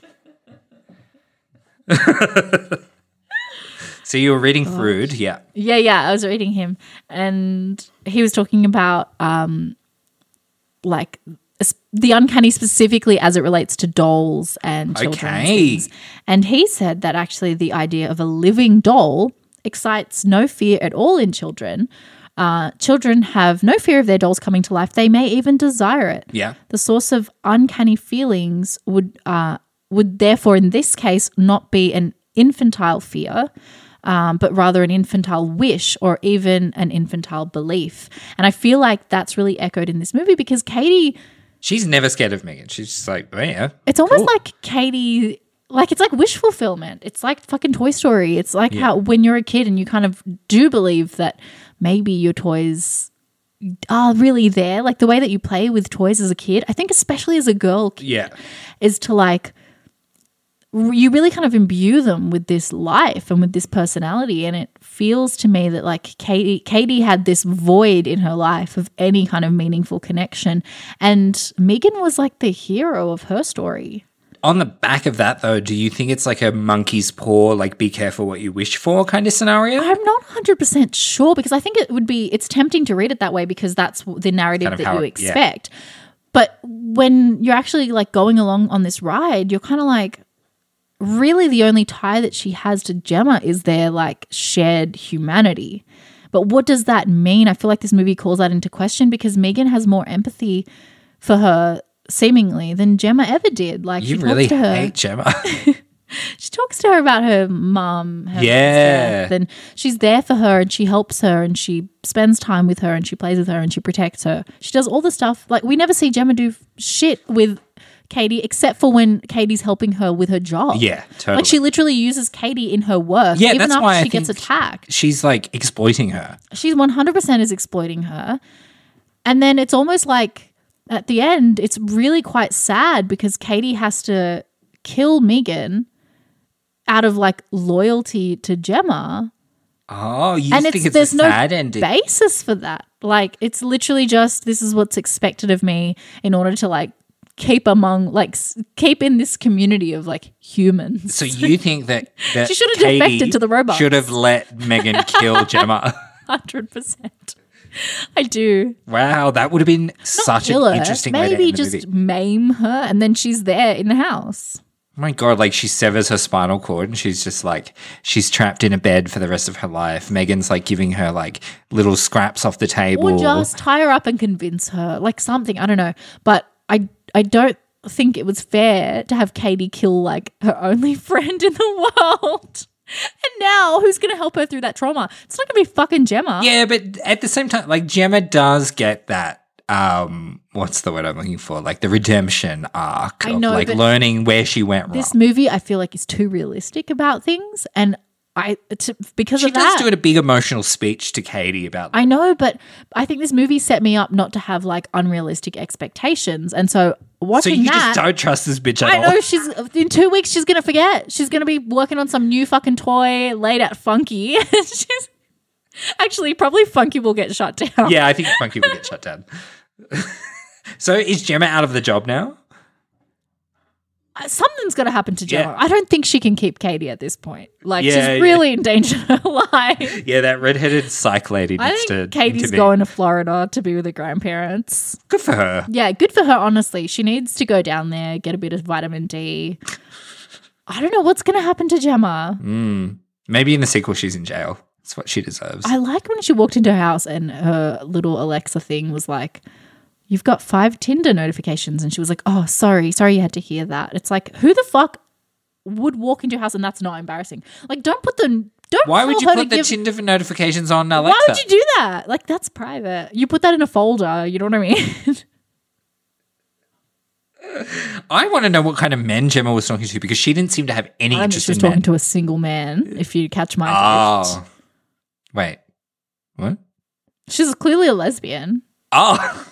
So you were reading Gosh. Freud, yeah, yeah, yeah. I was reading him, and he was talking about um like. the uncanny specifically as it relates to dolls and children's okay. things. And he said that actually the idea of a living doll excites no fear at all in children. Uh, children have no fear of their dolls coming to life. They may even desire it. Yeah. The source of uncanny feelings would uh, would therefore in this case not be an infantile fear, Um, but rather an infantile wish or even an infantile belief. And I feel like that's really echoed in this movie because Katie... She's never scared of Megan. She's just like, oh yeah. It's almost cool. like Katie, like it's like wish fulfillment. It's like fucking Toy Story. It's like yeah. how when you're a kid and you kind of do believe that maybe your toys are really there, like the way that you play with toys as a kid, I think especially as a girl kid, yeah. is to like, you really kind of imbue them with this life and with this personality. And it feels to me that like Katie, Katie had this void in her life of any kind of meaningful connection. And Megan was like the hero of her story. On the back of that though, do you think it's like a monkey's paw, like be careful what you wish for kind of scenario? I'm not one hundred percent sure because I think it would be, it's tempting to read it that way because that's the narrative kind of that you it, expect. Yeah. But when you're actually like going along on this ride, you're kind of like, really the only tie that she has to Gemma is their like shared humanity. But what does that mean? I feel like this movie calls that into question because Megan has more empathy for her seemingly than Gemma ever did. Like you she really talks to her, hate Gemma. She talks to her about her mum, her yeah, death, and she's there for her and she helps her and she spends time with her and she plays with her and she protects her. She does all the stuff like we never see Gemma do shit with Katie, except for when Katie's helping her with her job. Yeah, totally. Like she literally uses Katie in her work, Yeah, even that's after why I she gets think attacked. She's like exploiting her. She's one hundred percent is exploiting her. And then it's almost like at the end, it's really quite sad because Katie has to kill Megan out of like loyalty to Gemma. Oh, you And think it's, it's there's a no sad ending? basis for that. Like it's literally just this is what's expected of me in order to like keep among like s- keep in this community of like humans. So you think that, that She should have Katie defected to the robots. should have let Megan kill Gemma? one hundred percent. I do. Wow, that would have been such Kill an her. interesting way to Maybe end the just movie. maim her and then she's there in the house. Oh my God, like she severs her spinal cord and she's just like, she's trapped in a bed for the rest of her life. Megan's like giving her like little scraps off the table. Or just tie her up and convince her. Like something. I don't know. But I I don't think it was fair to have Katie kill like her only friend in the world. And now who's going to help her through that trauma? It's not going to be fucking Gemma. Yeah, but at the same time, like Gemma does get that, um, what's the word I'm looking for? Like the redemption arc I of know, like but learning where she went This wrong. movie I feel like is too realistic about things. And I to, because She of does that. do a big emotional speech to Katie about I know, but I think this movie set me up not to have like unrealistic expectations. And so So watching you that, just don't trust this bitch at I all. know she's in two weeks she's gonna forget. She's gonna be working on some new fucking toy laid at Funky. She's actually probably Funky will get shut down. Yeah, I think Funky will get shut down. So is Gemma out of the job now? Uh, Something's got to happen to Gemma. Yeah. I don't think she can keep Katie at this point. Like Yeah, she's really endangered her life. Yeah, that redheaded psych lady I needs think to Katie's intervene. going to Florida to be with her grandparents. Good for her. Yeah, good for her, honestly. She needs to go down there, get a bit of vitamin D. I don't know what's going to happen to Gemma. Maybe in the sequel she's in jail. That's what she deserves. I like when she walked into her house and her little Alexa thing was like, you've got five Tinder notifications. And she was like, oh, sorry. Sorry you had to hear that. It's like, who the fuck would walk into your house and that's not embarrassing? Like, don't put the... Don't Why tell would you her to put the give- Tinder notifications on Alexa? Why would you do that? Like, that's private. You put that in a folder. You know what I mean? I want to know what kind of men Gemma was talking to because she didn't seem to have any I think interest she was in talking men. to a single man, if you catch my drift. Oh. Wait. What? She's clearly a lesbian. Oh.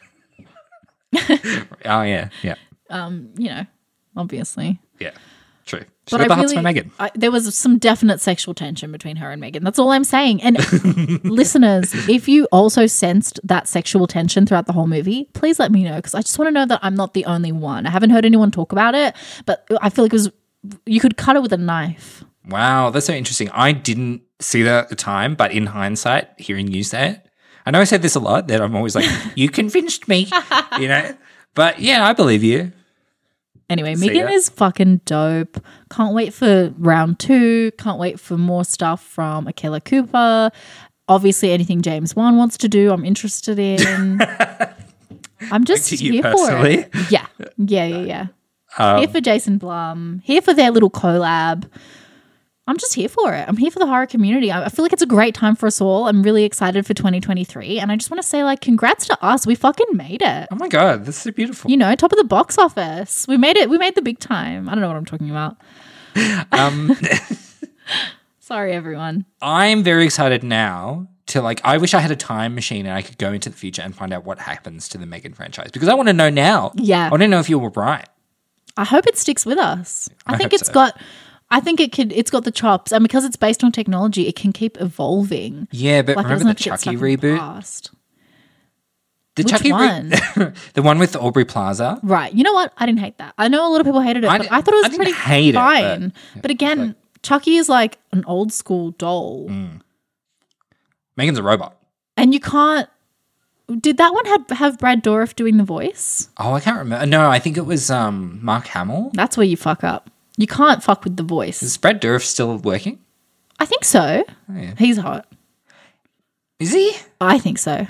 oh, yeah. Yeah. Um, you know, obviously. Yeah. True. She But got I the hearts really, for Megan. I, there was some definite sexual tension between her and Megan. That's all I'm saying. And listeners, if you also sensed that sexual tension throughout the whole movie, please let me know because I just want to know that I'm not the only one. I haven't heard anyone talk about it, but I feel like it was you could cut it with a knife. Wow, that's so interesting. I didn't see that at the time, but in hindsight, hearing you say it, I know I said this a lot, that I'm always like, you convinced me, you know? But yeah, I believe you. Anyway, See Megan ya. is fucking dope. Can't wait for round two. Can't wait for more stuff from Akela Cooper. Obviously, anything James Wan wants to do, I'm interested in. I'm just to you here personally? for it. Yeah, yeah, yeah, yeah. Um, here for Jason Blum. Here for their little collab. I'm just here for it. I'm here for the horror community. I I feel like it's a great time for us all. I'm really excited for twenty twenty-three. And I just want to say, like, congrats to us. We fucking made it. oh my God, this is so beautiful. You know, top of the box office. We made it. We made the big time. I don't know what I'm talking about. Um, Sorry, everyone. I'm very excited now to like, I wish I had a time machine and I could go into the future and find out what happens to the Megan franchise because I want to know now. Yeah. I want to know if you were right. I hope it sticks with us. I, I think hope it's so. got I think it could it's got the chops and because it's based on technology, it can keep evolving. Yeah, but Like, it remember doesn't the have to get Chucky stuck in the reboot? past. The Which Chucky one? Re- the one with Aubrey Plaza. Right. You know what? I didn't hate that. I know a lot of people hated it, I but di- I thought it was I didn't pretty hate it, but- fine. But, again, Chucky is like an old school doll. Mm. Megan's a robot. And you can't did that one have, have Brad Dourif doing the voice? Oh, I can't remember. No, I think it was um, Mark Hamill. That's where you fuck up. You can't fuck with the voice. Is Brad Dourif still working? I think so. Oh, yeah. He's hot. Is he? I think so.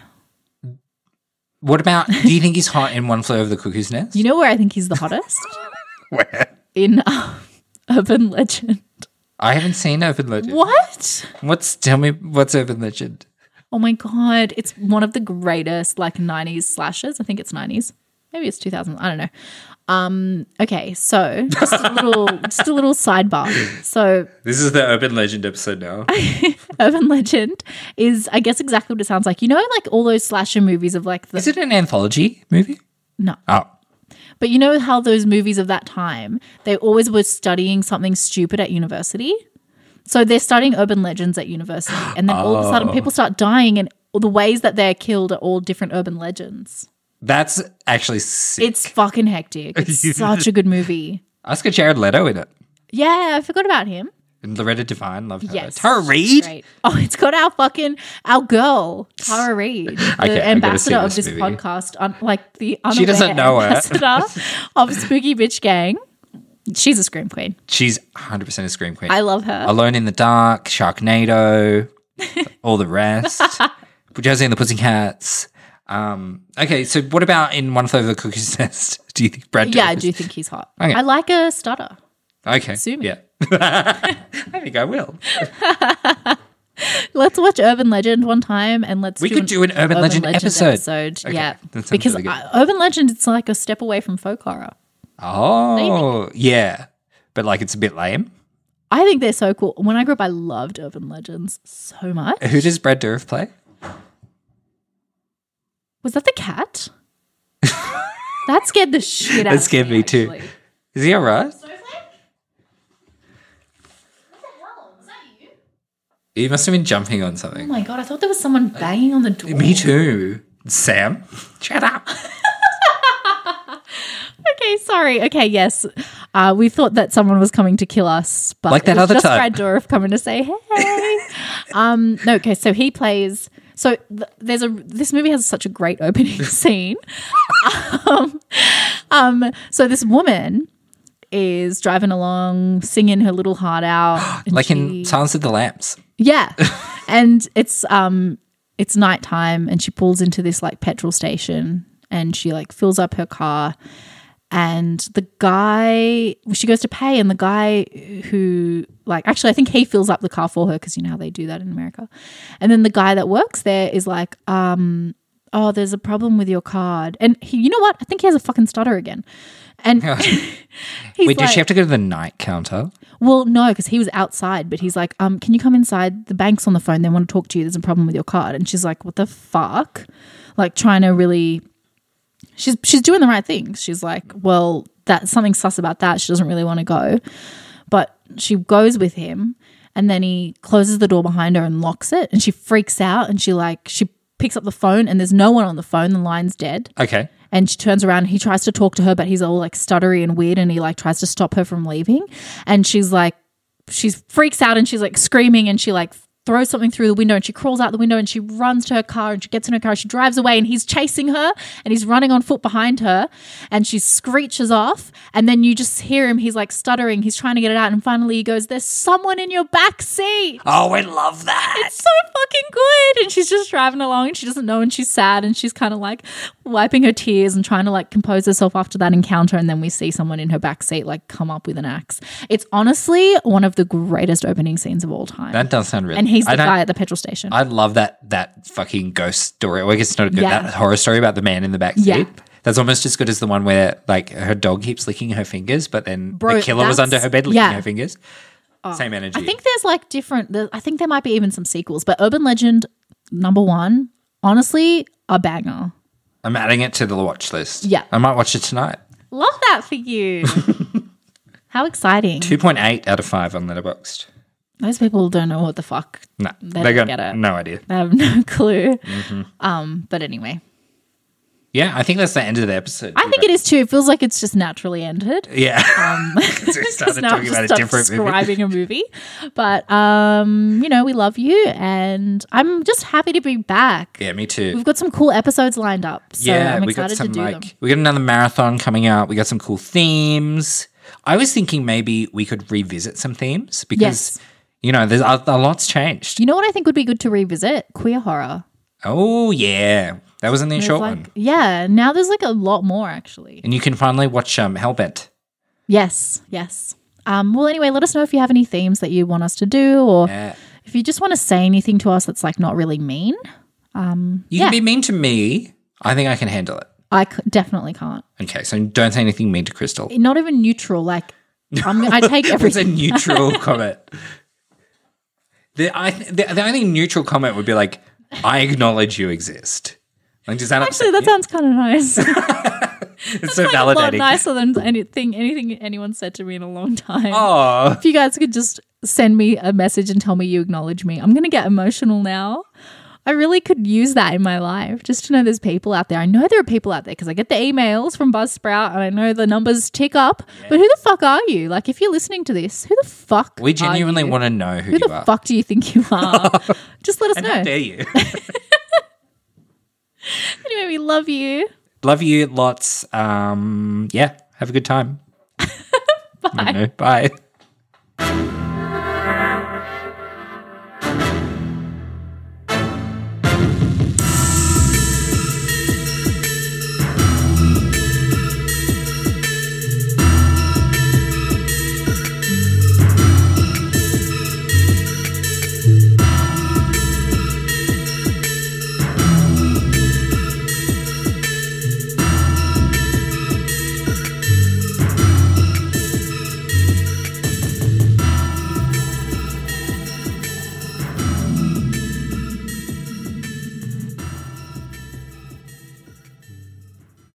What about, do you think he's hot in One Flew Over the Cuckoo's Nest? You know where I think he's the hottest? Where? In um, Urban Legend. I haven't seen Urban Legend. What? What's, tell me, what's Urban Legend? Oh my God. It's one of the greatest like nineties slashes. I think it's nineties. Maybe it's two thousand. I don't know. Okay, so just a little, just a little sidebar. So, This is the urban legend episode now. urban legend is, I guess, exactly what it sounds like. You know, like all those slasher movies of like the Is it an anthology movie? no, Oh, but you know how those movies of that time they always were studying something stupid at university. So they're studying urban legends at university, and then all of a sudden people start dying, and the ways that they're killed are all different urban legends. that's actually sick. It's fucking hectic. It's such a good movie. Oscar Jared Leto in it. Yeah, I forgot about him. And Loretta Devine, love her. Yes. Tara Reid. Great. Oh, it's got our fucking our girl, Tara Reid, the Okay, I gotta ambassador see of this this movie. podcast, un- like the She doesn't unaware know her. ambassador of Spooky Bitch Gang. She's a scream queen. She's one hundred percent a scream queen. I love her. Alone in the Dark, Sharknado, all the rest. Josie and the Pussycats. Um, okay, so what about in One Flew Over the Cuckoo's Nest? Do you think Brad Yeah, I Dourif do is- think he's hot. Okay. I like a stutter. Okay, Sue me. yeah. I think I will. Let's watch Urban Legend one time, and let's We do could do an Urban Legend episode. Okay, Yeah, that sounds because really good. uh, Urban Legend it's like a step away from folk horror. Oh, yeah. But like it's a bit lame. I think they're so cool. When I grew up, I loved Urban Legends so much. Who does Brad Dourif play? Was that the cat? That scared the shit out That of scared me, me too. actually. Is he all right? He must have been jumping on Oh something. my god, I thought there was someone banging on the door. Me too. Sam, shut up. Okay, sorry. Okay, yes. Uh, we thought that someone was coming to kill us, but Like that it was other just time. Brad Dourif coming to say hey. um, no, okay, so he plays. So th- there's a this movie has such a great opening scene. um, um, so this woman is driving along, singing her little heart out, and Like she- in Silence of the Lambs. yeah, and it's um it's nighttime, and she pulls into this like petrol station, and she like fills up her car, and the guy she goes to pay, and the guy who like actually I think he fills up the car for her because you know how they do that in America, and then the guy that works there is like um oh there's a problem with your card, and he you know what I think he has a fucking stutter again, and he's Wait, does like, she have to go to the night counter? well, no, because he was outside, but he's like, um, can you come inside? The bank's on the phone. They want to talk to you. There's a problem with your card. And she's like, what the fuck? Like trying to really, she's she's doing the right things. She's like, well, that's something sus about that. She doesn't really want to go. But she goes with him, and then he closes the door behind her and locks it. And she freaks out, and she like, she picks up the phone, and there's no one on the phone. The line's dead. Okay. And she turns around and he tries to talk to her, but he's all like stuttery and weird, and he like tries to stop her from leaving. And she's like, she freaks out and she's like screaming, and she like throws something through the window, and she crawls out the window, and she runs to her car, and she gets in her car, she drives away, and he's chasing her, and he's running on foot behind her, and she screeches off, and then you just hear him, he's like stuttering, he's trying to get it out, and finally he goes, there's someone in your back seat. Oh, I love that. It's so fucking good. And she's just driving along, and she doesn't know, and she's sad, and she's kind of like wiping her tears and trying to like compose herself after that encounter. And then we see someone in her back seat like come up with an axe. It's honestly one of the greatest opening scenes of all time. That does sound really. and he's I the don't- guy at the petrol station. I love that that fucking ghost story. Well, I guess it's not a good Yeah. that horror story about the man in the back seat. Yeah. That's almost as good as the one where like her dog keeps licking her fingers, but then Bro, the killer was that's- under her bed licking yeah. her fingers. Same energy. I think there's like different, there- I think there might be even some sequels, but Urban Legend number one, honestly, a banger. I'm adding it to the watch list. Yeah. I might watch it tonight. Love that for you. How exciting. two point eight out of five on Letterboxd. Those people don't know what the fuck. No, They they don't got get it. no idea. I have no clue. Mm-hmm. Um, but anyway, Yeah, I think that's the end of the episode. I think it is too. It feels like it's just naturally ended. Yeah. Um, Because we Just started now talking just about a start different movie. describing a movie. But um, you know, we love you, and I'm just happy to be back. Yeah, me too. We've got some cool episodes lined up, so yeah, I'm we got excited some to do like them. we got another marathon coming up. We got some cool themes. I was thinking maybe we could revisit some themes because Yes. you know, there's a, a lot's changed. You know what I think would be good to revisit? Queer horror. Oh yeah, that was in the There's short like, one, yeah, now there's like a lot more actually. and you can finally watch um, Hellbent. Yes, yes. Um, well, anyway, let us know if you have any themes that you want us to do, or Yeah. if you just want to say anything to us that's like not really mean. Um, You yeah. can be mean to me. I think I can handle it. I c- definitely can't. Okay, so don't say anything mean to Crystal. Not even neutral. Like, I'm, I take It's a everything. neutral comment. The, I, th- the, the only neutral comment would be like, I acknowledge you exist. Like, does that Actually, upset that you? sounds kind of nice. It's so Like a lot validating. nicer than anything anything anyone said to me in a long time. Oh, If you guys could just send me a message and tell me you acknowledge me, I'm going to get emotional now. I really could use that in my life, just to know there's people out there. I know there are people out there because I get the emails from Buzzsprout and I know the numbers tick up. Yeah. But who the fuck are you? Like, if you're listening to this, who the fuck we genuinely are you? want to know who, Who you the are. fuck do you think you are? Just let us And know. how dare you? Anyway, we love you. Love you lots. Um, yeah, have a good time. Bye. Bye.